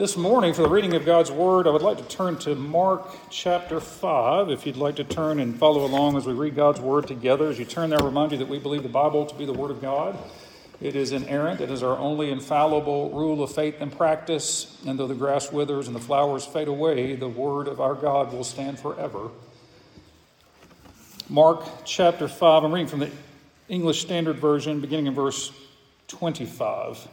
This morning, for the reading of God's Word, I would like to turn to Mark chapter 5. If you'd like to turn and follow along as we read God's Word together. As you turn there, I remind you that we believe the Bible to be the Word of God. It is inerrant. It is our only infallible rule of faith and practice. And though the grass withers and the flowers fade away, the Word of our God will stand forever. Mark chapter 5. I'm reading from the English Standard Version, beginning in verse 25.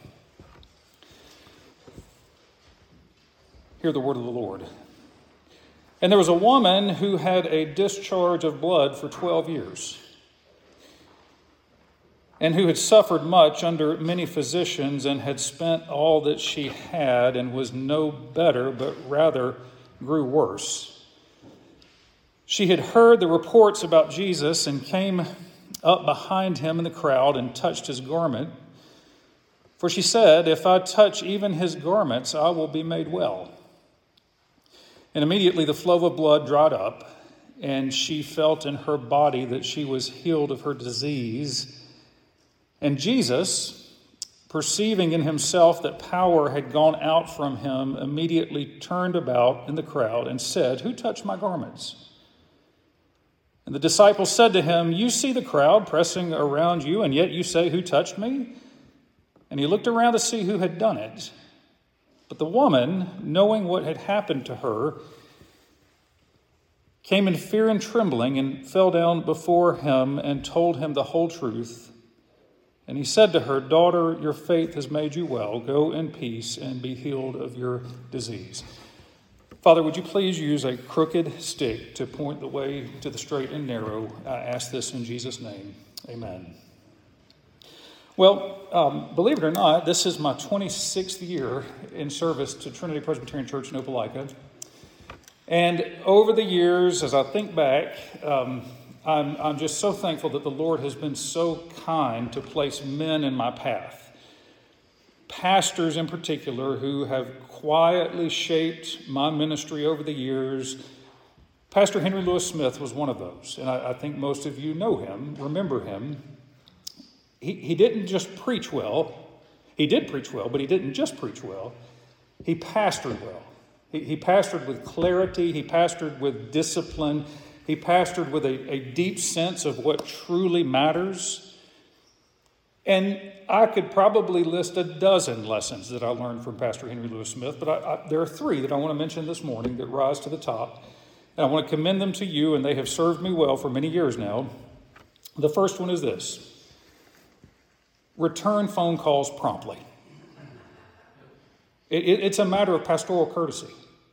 Hear the word of the Lord. And there was a woman who had a discharge of blood for 12 years, and who had suffered much under many physicians, and had spent all that she had, and was no better, but rather grew worse. She had heard the reports about Jesus, and came up behind him in the crowd, and touched his garment. For she said, "If I touch even his garments, I will be made well." And immediately the flow of blood dried up, and she felt in her body that she was healed of her disease. And Jesus, perceiving in himself that power had gone out from him, immediately turned about in the crowd and said, "Who touched my garments?" And the disciples said to him, "You see the crowd pressing around you, and yet you say, 'Who touched me?'" And he looked around to see who had done it. But the woman, knowing what had happened to her, came in fear and trembling, and fell down before him and told him the whole truth. And he said to her, "Daughter, your faith has made you well. Go in peace and be healed of your disease." Father, would you please use a crooked stick to point the way to the straight and narrow? I ask this in Jesus' name. Amen. Well, believe it or not, this is my 26th year in service to Trinity Presbyterian Church in Opelika. And over the years, as I think back, I'm just so thankful that the Lord has been so kind to place men in my path. Pastors in particular who have quietly shaped my ministry over the years. Pastor Henry Lewis Smith was one of those. And I think most of you know him, remember him. He didn't just preach well. He did preach well, but he didn't just preach well. He pastored well. He pastored with clarity. He pastored with discipline. He pastored with a deep sense of what truly matters. And I could probably list a dozen lessons that I learned from Pastor Henry Lewis Smith, but there are three that I want to mention this morning that rise to the top. And I want to commend them to you, and they have served me well for many years now. The first one is this: return phone calls promptly. It's a matter of pastoral courtesy.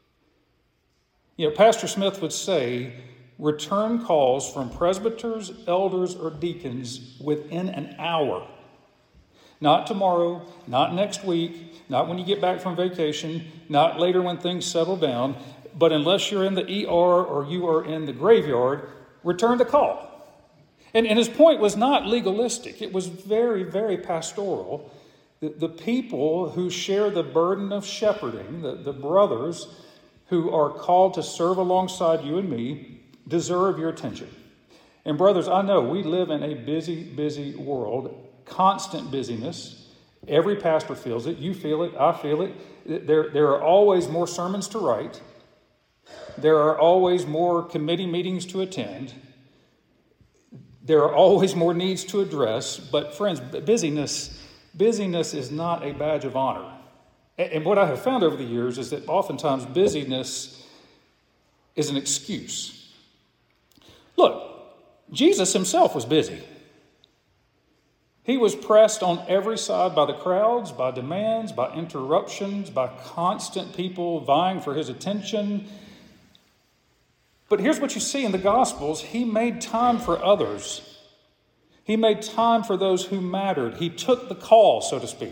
You know, Pastor Smith would say, return calls from presbyters, elders, or deacons within an hour. Not tomorrow, not next week, not when you get back from vacation, not later when things settle down, but unless you're in the ER or you are in the graveyard, return the call. And his point was not legalistic. It was very, very pastoral. The people who share the burden of shepherding, the brothers who are called to serve alongside you and me, deserve your attention. And brothers, I know we live in a busy, busy world, constant busyness. Every pastor feels it. You feel it. I feel it. There are always more sermons to write. There are always more committee meetings to attend. There are always more needs to address. But friends, busyness is not a badge of honor. And what I have found over the years is that oftentimes busyness is an excuse. Look, Jesus himself was busy. He was pressed on every side by the crowds, by demands, by interruptions, by constant people vying for his attention. But here's what you see in the Gospels. He made time for others. He made time for those who mattered. He took the call, so to speak.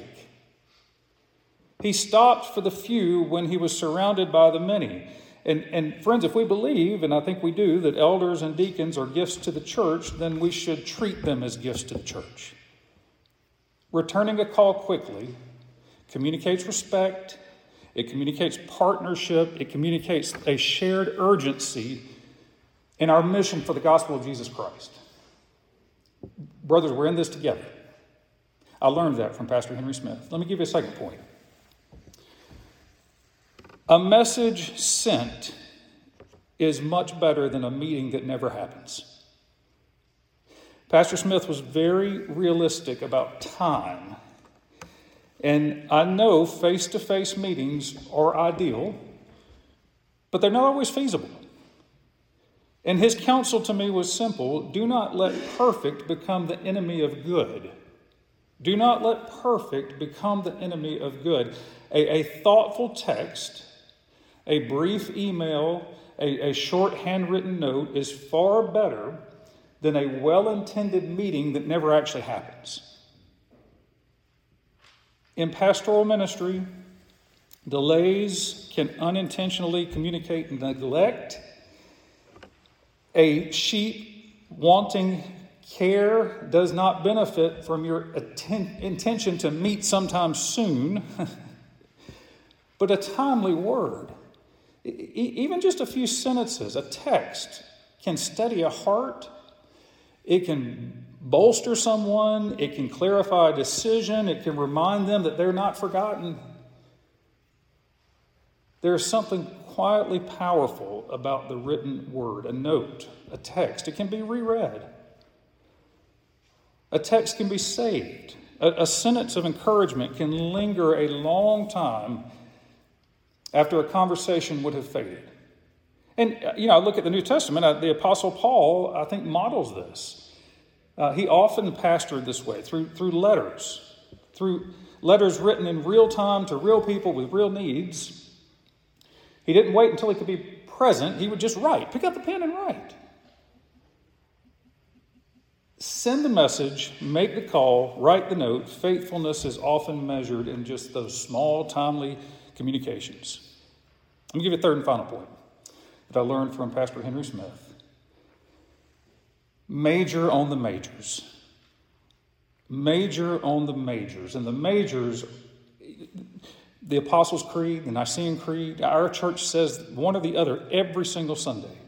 He stopped for the few when he was surrounded by the many. And friends, if we believe, and I think we do, that elders and deacons are gifts to the church, then we should treat them as gifts to the church. Returning a call quickly communicates respect. It communicates partnership. It communicates a shared urgency in our mission for the gospel of Jesus Christ. Brothers, we're in this together. I learned that from Pastor Henry Smith. Let me give you a second point. A message sent is much better than a meeting that never happens. Pastor Smith was very realistic about time. And I know face-to-face meetings are ideal, but they're not always feasible. And his counsel to me was simple: do not let perfect become the enemy of good. Do not let perfect become the enemy of good. A thoughtful text, a brief email, a short handwritten note is far better than a well-intended meeting that never actually happens. In pastoral ministry, delays can unintentionally communicate neglect. A sheep wanting care does not benefit from your intention to meet sometime soon, but a timely word, even just a few sentences, a text, can steady a heart. It can bolster someone. It can clarify a decision. It can remind them that they're not forgotten. There's something quietly powerful about the written word, a note, a text. It can be reread. A text can be saved. A sentence of encouragement can linger a long time after a conversation would have faded. And, I look at the New Testament, the Apostle Paul, I think, models this. He often pastored this way, through letters written in real time to real people with real needs. He didn't wait until he could be present. He would just write. Pick up the pen and write. Send the message, make the call, write the note. Faithfulness is often measured in just those small, timely communications. Let me give you a third and final point that I learned from Pastor Henry Smith. Major on the majors. Major on the majors. And the majors, the Apostles' Creed, the Nicene Creed, our church says one or the other every single Sunday.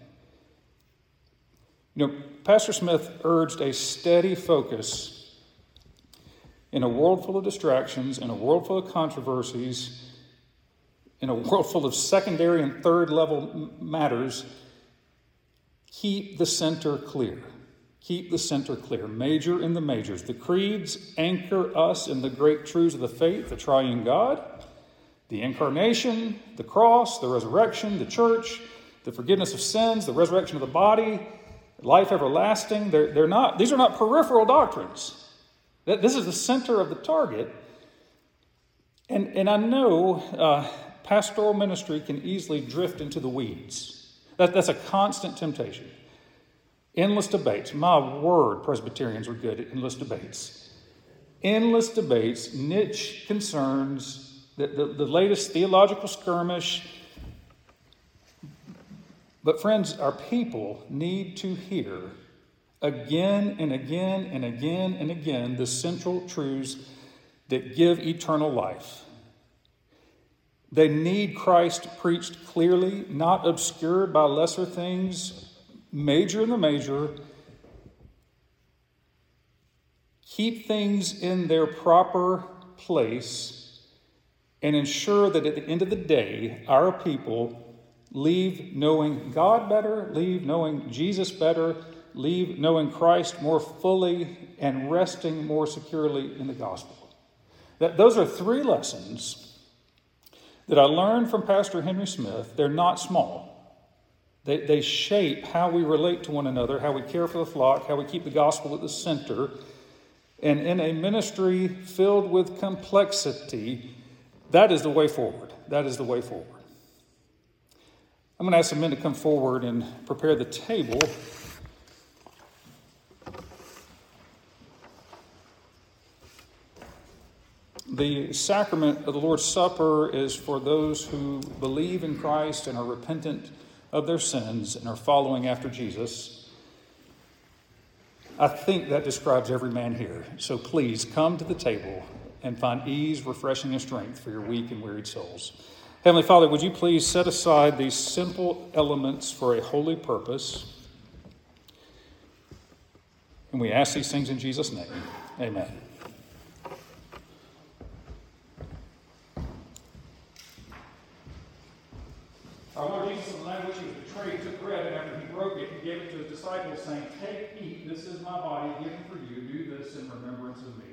Pastor Smith urged a steady focus in a world full of distractions, in a world full of controversies, in a world full of secondary and third level matters. Keep the center clear. Keep the center clear. Major in the majors. The creeds anchor us in the great truths of the faith, the triune God, the incarnation, the cross, the resurrection, the church, the forgiveness of sins, the resurrection of the body, life everlasting. These are not peripheral doctrines. This is the center of the target. And I know pastoral ministry can easily drift into the weeds. That's a constant temptation. Endless debates. My word, Presbyterians are good at endless debates. Endless debates, niche concerns, the latest theological skirmish. But friends, our people need to hear again and again and again and again the central truths that give eternal life. They need Christ preached clearly, not obscured by lesser things. Major in the major. Keep things in their proper place and ensure that at the end of the day, our people leave knowing God better, leave knowing Jesus better, leave knowing Christ more fully and resting more securely in the gospel. Those are three lessons that I learned from Pastor Henry Smith. They're not small. They shape how we relate to one another, how we care for the flock, how we keep the gospel at the center. And in a ministry filled with complexity, that is the way forward. That is the way forward. I'm going to ask some men to come forward and prepare the table. The sacrament of the Lord's Supper is for those who believe in Christ and are repentant of their sins and are following after Jesus. I think that describes every man here. So please come to the table and find ease, refreshing, and strength for your weak and wearied souls. Heavenly Father, would you please set aside these simple elements for a holy purpose? And we ask these things in Jesus' name. Amen. Our Lord Jesus, on the night in which he was betrayed, took bread, and after he broke it, he gave it to his disciples, saying, "Take, eat, this is my body given for you. Do this in remembrance of me."